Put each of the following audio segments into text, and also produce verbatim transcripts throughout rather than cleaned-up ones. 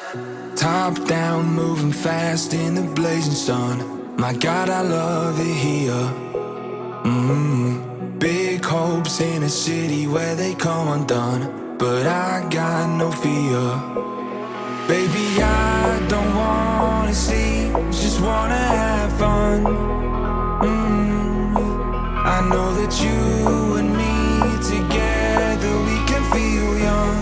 Top down, moving fast in the blazing sun. My God, I love it here. Mm-hmm. Big hopes in a city where they come undone, but I got no fear. Baby, I don't wanna sleep, just wanna have fun. Mm. I know that you and me together, we can feel young.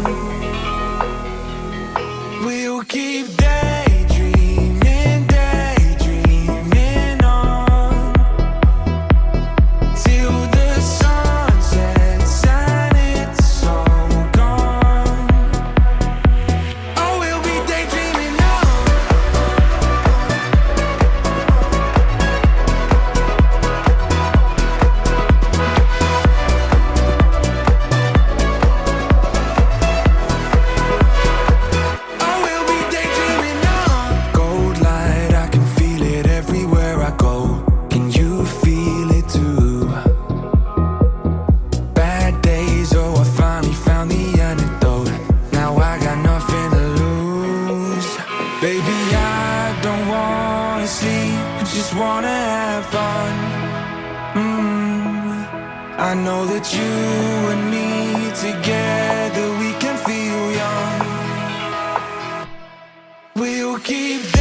We'll keep daydreaming, daydreaming on till the sun sets and it's all gone. Oh, we'll be daydreaming on. Oh, we'll be daydreaming on. Gold light, I can feel it everywhere I go. Can you feel it too? Bad days, oh, I finally found the antidote. Now I got nothing to lose. Baby, I don't wanna sleep, just wanna have fun. Mm. I know that you and me together, we can feel young. We'll keep